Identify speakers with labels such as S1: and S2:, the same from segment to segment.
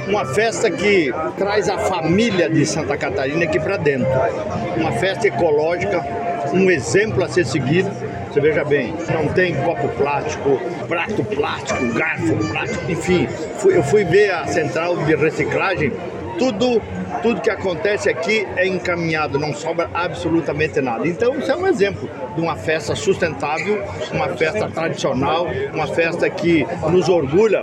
S1: uma festa que traz a família de Santa Catarina aqui para dentro. Uma festa ecológica, um exemplo a ser seguido. Você veja bem, não tem copo plástico, prato plástico, garfo plástico, enfim. Eu fui ver a central de reciclagem, tudo que acontece aqui é encaminhado, não sobra absolutamente nada. Então, isso é um exemplo de uma festa sustentável, uma festa tradicional, uma festa que nos orgulha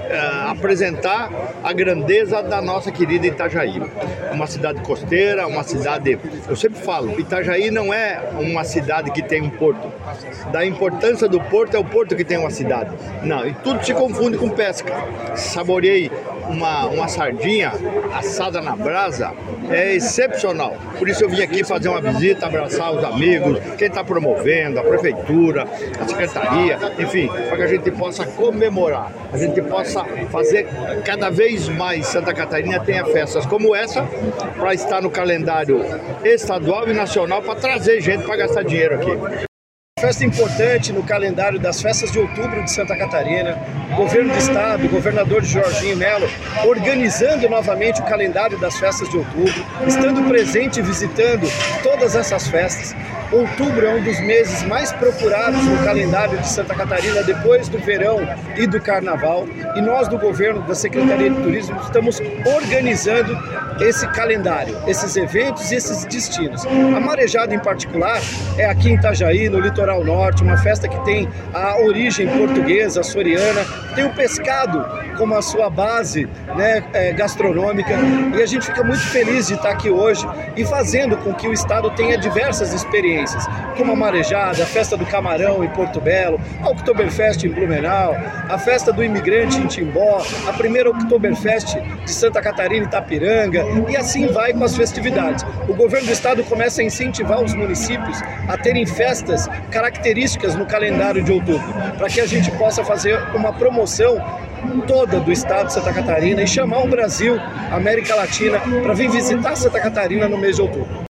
S1: apresentar a grandeza da nossa querida Itajaí. Uma cidade costeira, uma cidade... Eu sempre falo, Itajaí não é uma cidade que tem um porto. Da importância do porto é o porto que tem uma cidade. Não, e tudo se confunde com pesca. Saboreei uma sardinha assada na brasa, é excepcional. Por isso eu vim aqui fazer uma visita, abraçar os amigos, quem está promovendo, a prefeitura, a secretaria, enfim, para que a gente possa comemorar, a gente possa fazer cada vez mais Santa Catarina tenha festas como essa, para estar no calendário estadual e nacional, para trazer gente para gastar dinheiro aqui.
S2: Festa importante no calendário das festas de outubro de Santa Catarina, o governo do estado, o governador Jorginho Melo, organizando novamente o calendário das festas de outubro, estando presente e visitando todas essas festas. Outubro é um dos meses mais procurados no calendário de Santa Catarina, depois do verão e do carnaval, e nós do governo, da Secretaria de Turismo, estamos organizando esse calendário, esses eventos e esses destinos. A marejada em particular é aqui em Itajaí, no litoral norte, uma festa que tem a origem portuguesa, açoriana, tem o pescado como a sua base, né, gastronômica, e a gente fica muito feliz de estar aqui hoje e fazendo com que o estado tenha diversas experiências, como a marejada, a festa do camarão em Porto Belo, a Oktoberfest em Blumenau, a festa do imigrante em Timbó, a primeira Oktoberfest de Santa Catarina em Itapiranga, e assim vai com as festividades. O governo do estado começa a incentivar os municípios a terem festas características no calendário de outubro, para que a gente possa fazer uma promoção toda do estado de Santa Catarina e chamar o Brasil, a América Latina, para vir visitar Santa Catarina no mês de outubro.